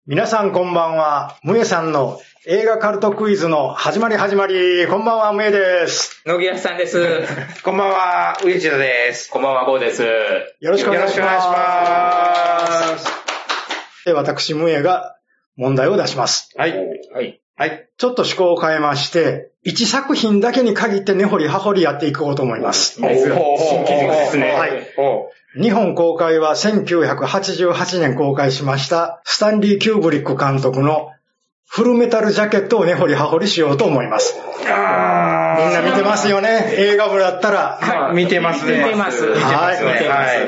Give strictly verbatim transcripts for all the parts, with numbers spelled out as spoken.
皆さんこんばんは。ムエさんの映画カルトクイズの始まり始まり。こんばんは、ムエです。 野木康さんです。 こんばんは、上地田です。 こんばんは、ゴーです。よろしくお願いします。 ます。 で、私、ムエが問題を出します。 はい。 はい。 はい。ちょっと趣向を変えまして、一作品だけに限って根掘り葉掘りやっていこうと思います。 新機軸ですね。 はい。日本公開はせんきゅうひゃくはちじゅうはちねん公開しましたスタンリー・キューブリック監督のフルメタルジャケットを根掘り葉掘りしようと思います。あみんな見てますよね。映画部だったら。 はい、見てますね。 見てます。 はい。はい、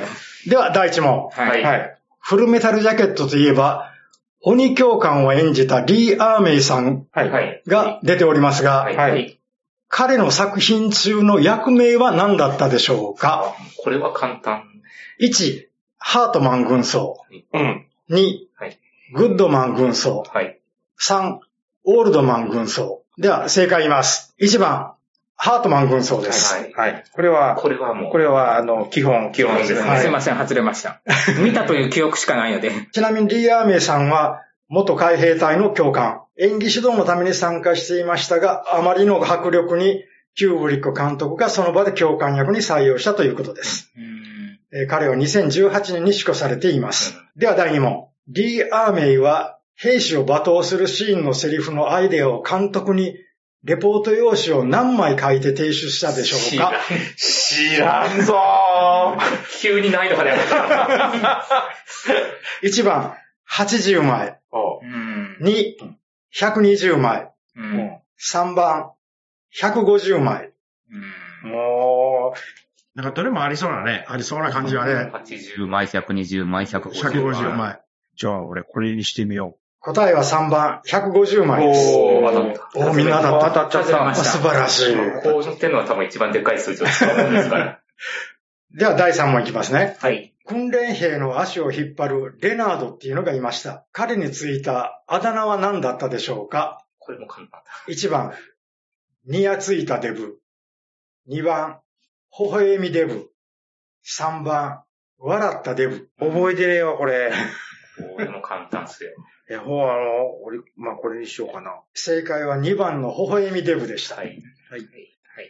では第一問。 はい。 フルメタルジャケットといえば、鬼教官を演じたリー・アーメイさんが出ておりますが、はいはい、彼の作品中の役名は何だったでしょうか？ これは簡単。 いち、ハートマン軍曹。 うん、 に、はい、グッドマン軍曹。 はい、 さん、オールドマン軍曹。では、正解言います。いちばん、ハートマン軍曹です。 はい。はい、これは、 これはもう、 これは、あの、基本、基本ですね。 はい、すいません、外れました。見たという記憶しかないので。 ちなみにリー・アーメイさんは、元海兵隊の教官。演技指導のために参加していましたが、あまりの迫力に、キューブリック監督がその場で教官役に採用したということです。うんえー、彼はにせんじゅうはちねんに死去されています。うん、ではだいに問。リー・アーメイは兵士を罵倒するシーンのセリフのアイデアを監督にレポート用紙を何枚書いて提出したでしょうか？ 知らんぞー。急に難易度が出た。 いちばん、はちじゅうまい。に、ひゃくにじゅうまい。うん、さんばん、ひゃくごじゅうまい。 うん、もう、なんかどれもありそうなね。ありそうな感じはね。 はちじゅうまい、ひゃくにじゅうまい、ひゃくごじゅうまい。 ひゃくごじゅうまい。じゃあ俺これにしてみよう。 答えはさんばん、ひゃくごじゅうまいです。 おー、当たった。 おー、みんな当たった。 当たっちゃった。 素晴らしい。 こうってんのは多分一番でっかい数字を使うもんですから。 ではだいさん問いきますね。 はい。 訓練兵の足を引っ張るレナードっていうのがいました。彼についたあだ名は何だったでしょうか？ これも簡単だ。 いちばん、にやついたデブ。にばん、微笑みデブ。さんばん、笑ったデブ。 覚えてねえわ、これ。 これも簡単っすよ。 いや、ほう、あの、俺、まあ、これにしようかな。 正解はにばんの微笑みデブでした。 はい。 はい。はい、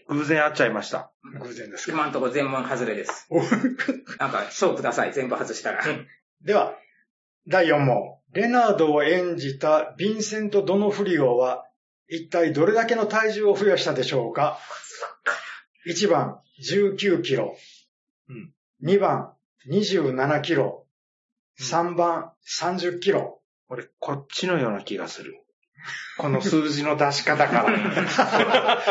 偶然会っちゃいました。 偶然ですか？ 今のところ全問外れです。なんか、賞ください、全部外したら。 では、だいよん問。レナードを演じたヴィンセント・ドノフリオは、一体どれだけの体重を増やしたでしょうか？いちばん、じゅうきゅうキロ。うん、にばん、にじゅうななキロ。さんばん、さんじゅっキロ。 俺、こっちのような気がする。この数字の出し方から。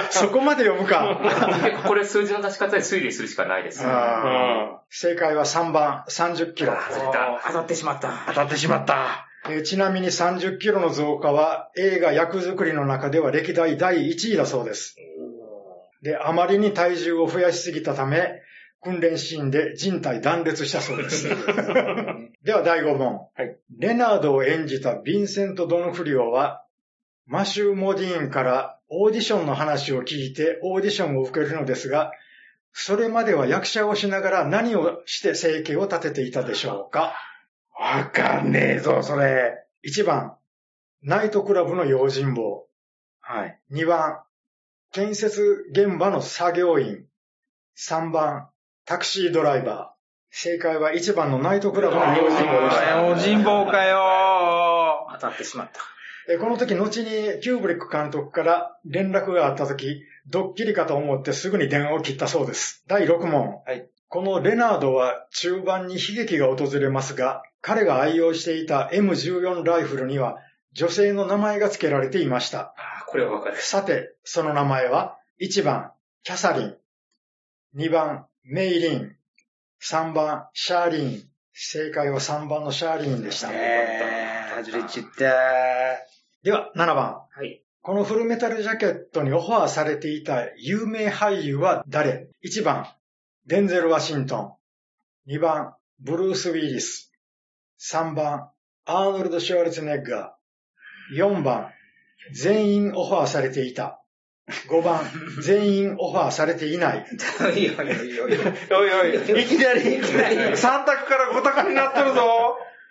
そこまで読むか。 これ数字の出し方で推理するしかないです、ね。 正解はさんばん、さんじゅっキロ。 当たってしまった。 当たってしまった。 えー、ちなみにさんじゅっキロの増加は映画役作りの中では歴代だいいちいだそうです。で、あまりに体重を増やしすぎたため、訓練シーンで人体断裂したそうです。ではだいご問。はい、レナードを演じたヴィンセント・ドノフリオは、マシュー・モディーンからオーディションの話を聞いてオーディションを受けるのですが、それまでは役者をしながら何をして生計を立てていたでしょうか？ わかんねえぞ、それ。 いちばん、ナイトクラブの用心棒。 はい。 にばん、建設現場の作業員。さんばん、タクシードライバー。正解はいちばんのナイトクラブの用心棒でした。 用心棒かよー。当たってしまった。 この時、後にキューブリック監督から連絡があった時、ドッキリかと思ってすぐに電話を切ったそうです。だいろく問。はい、このレナードは中盤に悲劇が訪れますが、彼が愛用していた エムじゅうよん ライフルには女性の名前が付けられていました。 ああ、これはわかる。 さて、その名前は、いちばん、キャサリン。にばん、メイリン。さんばん、シャーリーン。正解はさんばんのシャーリーンでした。 えー、外れちったー。 では、ななばん。 はい。 このフルメタルジャケットにオファーされていた有名俳優は誰？ いちばん、デンゼル・ワシントン。にばん、ブルース・ウィリス。さんばん、アーノルド・シュワルツェネッガー。よんばん、全員オファーされていた。ごばん、全員オファーされていない。 いやいやいやいや。 おいおい、いきなり、いきなりさん択からご択になってるぞ。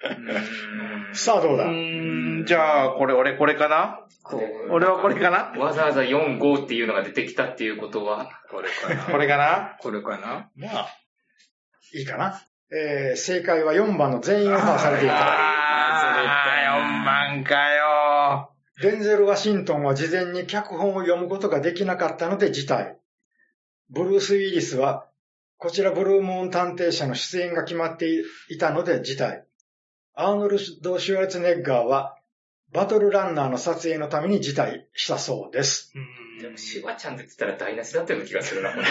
さあどうだ？ うーん、じゃあ、これ、俺これかな？俺はこれかな？ わざわざよん、ごっていうのが出てきたっていうことは、 これかな。 これかな？ これかな。 まあ、いいかな。えー、正解はよんばんの全員オファーされていた。 あー、よんばんかよ。 デンゼル・ワシントンは事前に脚本を読むことができなかったので辞退。ブルース・ウィリスは、こちらブルームーン探偵社の出演が決まっていたので辞退。アーノルド・シュワルツェネッガーは、バトルランナーの撮影のために辞退したそうです。 でもシュワちゃんって言ったら台無しだったような気がするな、これ。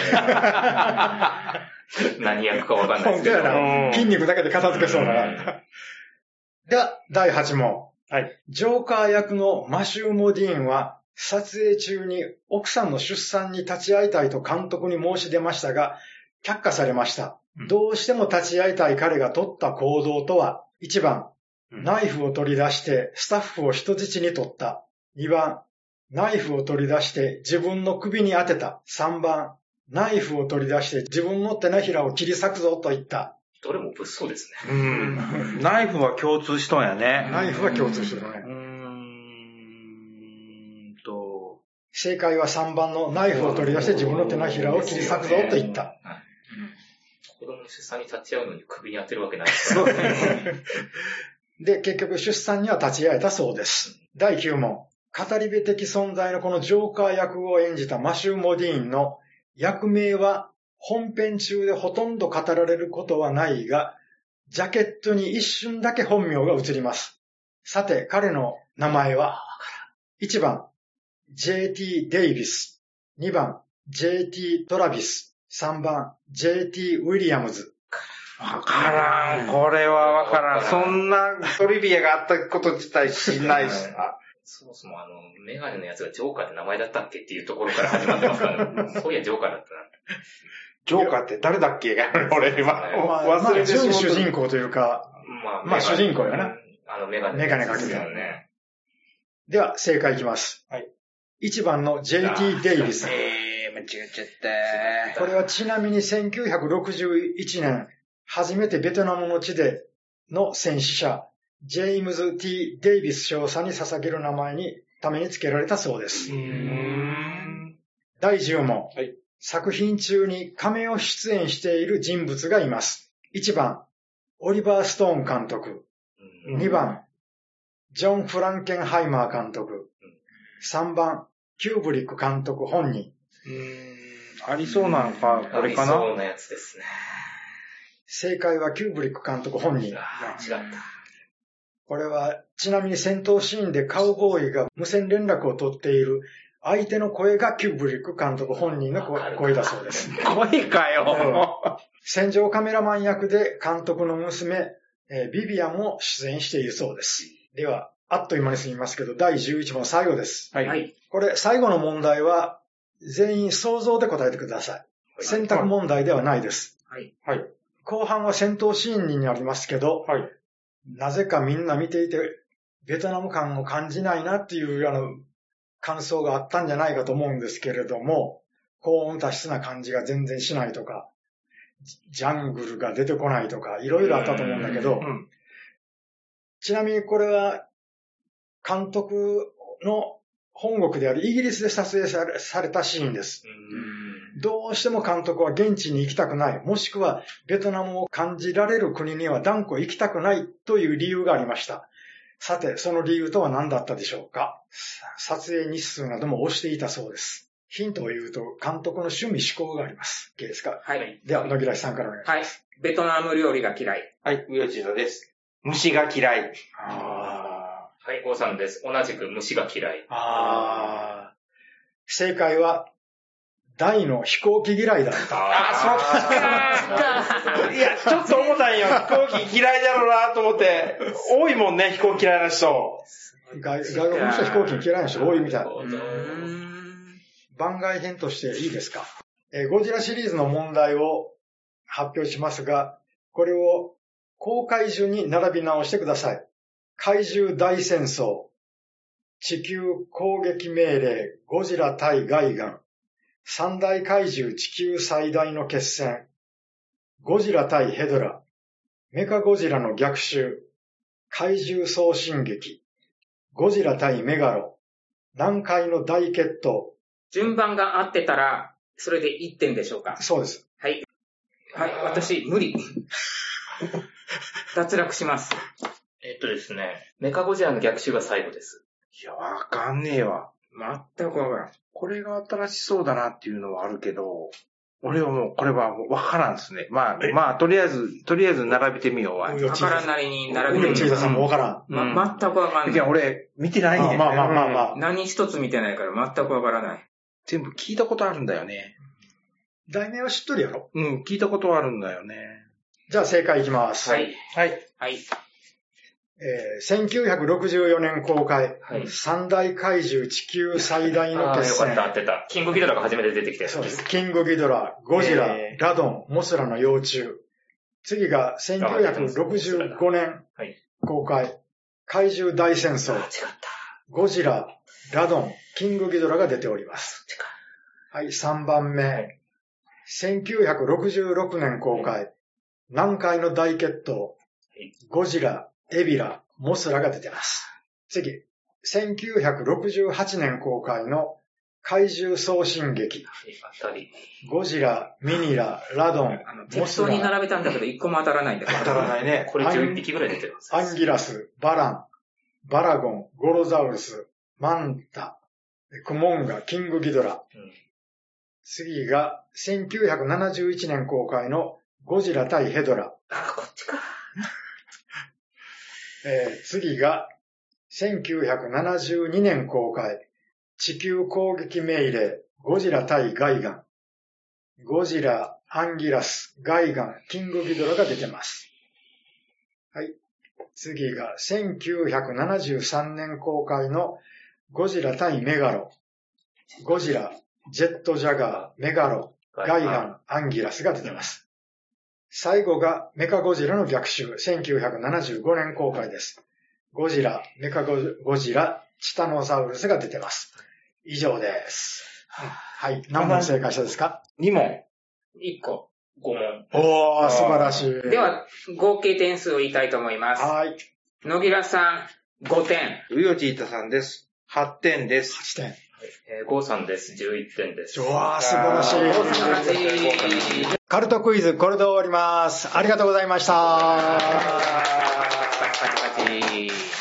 何役かわかんないですけど。 本当やな。筋肉だけで片付けそうだな。では、だいはち問。 はい。 ジョーカー役のマシュー・モディーンは、撮影中に奥さんの出産に立ち会いたいと監督に申し出ましたが、却下されました。 うん、 どうしても立ち会いたい彼が取った行動とは、いちばん、 うん、 ナイフを取り出してスタッフを人質に取った。にばん、ナイフを取り出して自分の首に当てた。さんばん、ナイフを取り出して自分の手のひらを切り裂くぞと言った。 どれも物騒ですね。 うん。ナイフは共通しとんやね。 ナイフは共通してるね。 うーんと。 正解はさんばんのナイフを取り出して自分の手のひらを切り裂くぞと言った。 子供の出産に立ち会うのに首に当てるわけないですからね。 で、結局出産には立ち会えたそうです。だいきゅう問。語り部的存在のこのジョーカー役を演じたマシュー・モディーンの役名は本編中でほとんど語られることはないが、ジャケットに一瞬だけ本名が映ります。さて、彼の名前はいちばん、ジェイティー デイビス。にばん、ジェイティー トラビス。さんばん、ジェイティー ウィリアムズ。 わからん。これはわからん。そんなトリビアがあったこと自体知んないしさ。 そもそもあの、メガネのやつがジョーカーって名前だったっけっていうところから始まってますからね。そういやジョーカーだったな。 ジョーカーって誰だっけ俺今、 まあ、忘れてしまう。主人公というか、 まあ、 まあ主人公やな。 あのメガネ。 メガネかけてるね。では、正解いきます。 はい。 いちばんの ジェイティー デイビス。 えー、間違っちゃった。 これはちなみにせんきゅうひゃくろくじゅういちねん、初めてベトナムの地での戦死者、ジェームズ T デイビス少佐に捧げる名前に、ために付けられたそうです。 うーん。 だいじゅう問。 はい。 作品中にカメオ出演している人物がいます。いちばん、オリバー・ストーン監督。にばん、ジョン・フランケンハイマー監督。さんばん、キューブリック監督本人。 うーん。ありそうなのか、これかな。 ありそうなやつですね。 正解はキューブリック監督本人。 ああ、違った。 これは、ちなみに戦闘シーンでカウボーイが無線連絡を取っている相手の声がキューブリック監督本人の声だそうです。 声かよ。 戦場カメラマン役で監督の娘、えー、ビビアンも出演しているそうです。では、あっという間に過ぎますけど、だいじゅういち問最後です。 はい。 これ、最後の問題は、全員想像で答えてください。選択問題ではないです。 はい。 はい。 後半は戦闘シーンになりますけど、 はい。 なぜかみんな見ていて、ベトナム感を感じないなっていうあの感想があったんじゃないかと思うんですけれども、高温多湿な感じが全然しないとか、ジャングルが出てこないとか、いろいろあったと思うんだけど、 うん、 ちなみにこれは監督の本国であるイギリスで撮影され、されたシーンです。どうしても監督は現地に行きたくない、もしくはベトナムを感じられる国には断固行きたくないという理由がありました。さて、その理由とは何だったでしょうか。撮影日数なども押していたそうです。ヒントを言うと、監督の趣味嗜好があります。いいですか。 はい。 では、野木らしさんからお願いします。 はい。ベトナム料理が嫌い。 はい、上地田です。虫が嫌い。 あはい、ゴーさんです。同じく虫が嫌い。 あ正解は、大の飛行機嫌いだった。 あ、そっか。いや、ちょっと思ったんよ。飛行機嫌いだろうなと思って。多いもんね、飛行機嫌いな人。 外外国の人は飛行機嫌いな人多いみたい。 うん番外編としていいですか。えー、ゴジラシリーズの問題を発表しますが、これを公開順に並び直してください。怪獣大戦争、地球攻撃命令、ゴジラ対ガイガン、三大怪獣地球最大の決戦、ゴジラ対ヘドラ、メカゴジラの逆襲、 怪獣送信劇、ゴジラ対メガロ、南海の大決闘。 順番が合ってたら、それでいってんでしょうか？ そうです。 はい。はい、私、無理。脱落します。 えっとですね、メカゴジラの逆襲が最後です。 いや、わかんねえわ。 全くわからん。 これが新しそうだなっていうのはあるけど、俺はもう、これはわからんですね。まあ、まあ、とりあえず、とりあえず並べてみようわ。 わからんなりに並べてみよう。 小ささんもわからん。 ま、全くわからん。 いや、俺、見てないね。 まあまあまあまあ。 何一つ見てないから全くわからない。 全部聞いたことあるんだよね。 題名は知っとるやろ？ うん、聞いたことはあるんだよね。 じゃあ正解いきます。 はい。 はい。 はい。 えー、せんきゅうひゃくろくじゅうよねん公開、はい、三大怪獣地球最大の決戦。 ああ、よかった、合ってた。キングギドラが初めて出てきたやつ。 そうです。キングギドラ、ゴジラ、えー、ラドン、モスラの幼虫。次がせんきゅうひゃくろくじゅうごねん公開、怪獣大戦争。 違った。 ゴジラ、ラドン、キングギドラが出ております。はい、さんばんめ。はい、せんきゅうひゃくろくじゅうろくねん公開、はい、南海の大決闘、はい、ゴジラ、エビラ、モスラが出てます。次、せんきゅうひゃくろくじゅうはちねん公開の怪獣送信劇。ゴジラ、ミニラ、ラドン、 モスラ。適当に並べたんだけど一個も当たらないんだけど。 当たらないね。 これじゅういっぴきぐらい出てるんです。 アンギラス、バラン、バラゴン、ゴロザウルス、マンタ、クモンガ、キングギドラ。うん、次がせんきゅうひゃくななじゅういちねん公開のゴジラ対ヘドラ。 あ、こっちか。 えー、次がせんきゅうひゃくななじゅうにねん公開、地球攻撃命令、ゴジラ対ガイガン。ゴジラ、アンギラス、ガイガン、キングギドラが出てます。はい。次がせんきゅうひゃくななじゅうさんねん公開のゴジラ対メガロ。ゴジラ、ジェットジャガー、メガロ、ガイガン、アンギラスが出てます。最後がメカゴジラの逆襲、せんきゅうひゃくななじゅうごねん公開です。ゴジラ、メカゴジラ、チタノサウルスが出てます。以上です。はい。何問正解したですか？ にもん。 いっこ。ごもん。 おー、素晴らしい。 では、合計点数を言いたいと思います。 はい。 野木良さん、ごてん。 うよちいたさんです。はってんです。 はちてん。 えー、ゴーさんです。じゅういってんです。 うわー、素晴らしい。 素晴らしい。 カルトクイズ、これで終わります。ありがとうございました。 パチパチパチ。